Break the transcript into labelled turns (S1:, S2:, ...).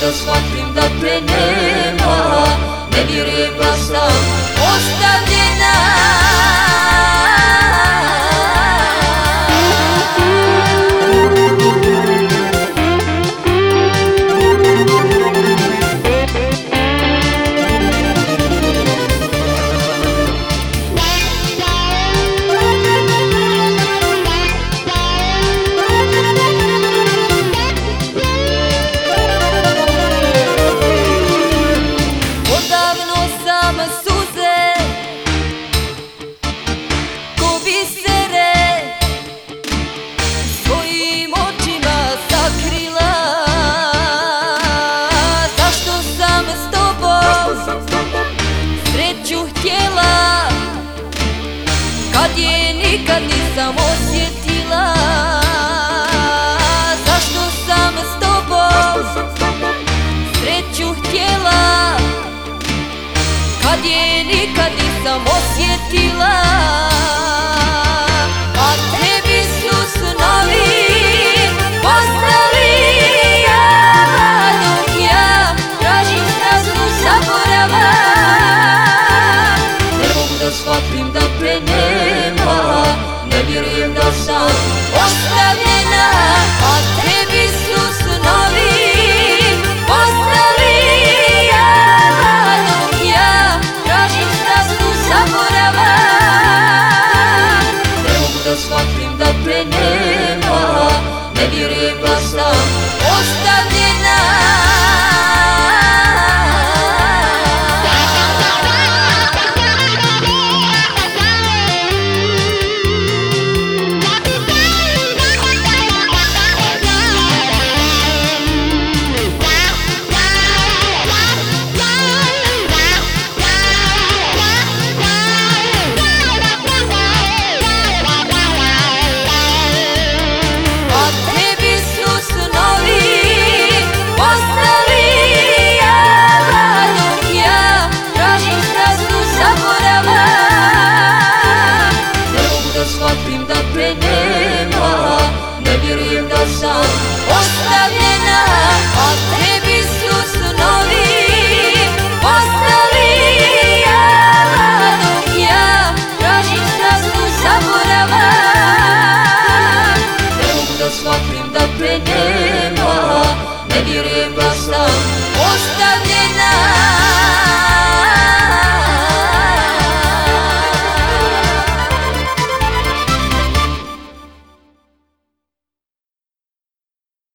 S1: da shvatim da te nema, ne vjerujem da sam ostavljena. Kad je nikad nisam osjetila, zašto sam s tobom sreću htjela, kad je nikad nisam osjetila. A tebi su snovi postali java, dok ja tražim sraznu zaborava. Ne mogu da shvatim da te nema, ne vjerujem da sam ostavljena. A tebi su snovi postali java, dok ja tražim sraznu zaborava. Ne mogu da shvatim da te nema, ne vjerujem da sam ostavljena. Shvatim da te nema, ne vjerujem da sam ostavljena. A tebi su snovi postali java, dok ja tražim sraznu zaborava. Ne mogu da shvatim da te nema, ne vjerujem